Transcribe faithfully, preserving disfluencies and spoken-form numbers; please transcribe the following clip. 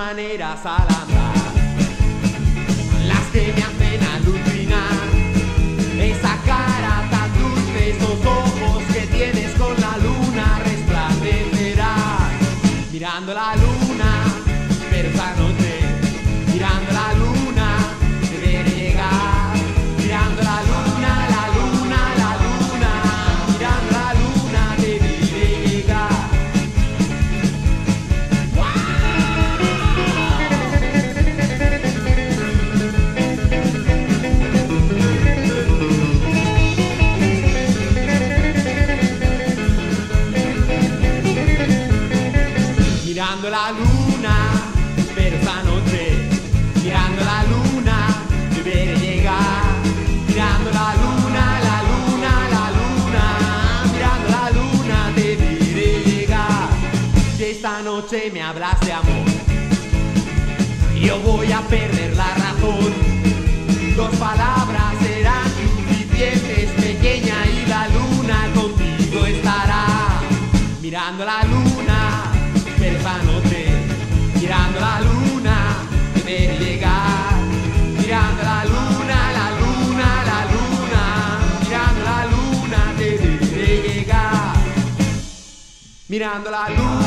maneras al andar, las que me hacen alucinar. Esa cara tan dulce, esos ojos que tienes con la luna resplandecerán. Mirando la luna, pero esta noche, mirando la luna, deberé llegar. Mirando la luna, la luna, la luna, mirando la luna, deberé llegar. Mirando la luna, pero esta noche, mirando la luna, deberé llegar. Mirando la luna, la luna, la luna, mirando la luna, deberé llegar. Si esta noche me hablas de amor, yo voy a perder la razón. Dos palabras serán suficientes, pequeña, y la luna contigo estará. Mirando la luna, pero esta noche, mirando la luna, deberé llegar. Mirando la luna, la luna, la luna, mirando la luna, deberé llegar. Mirando la luna.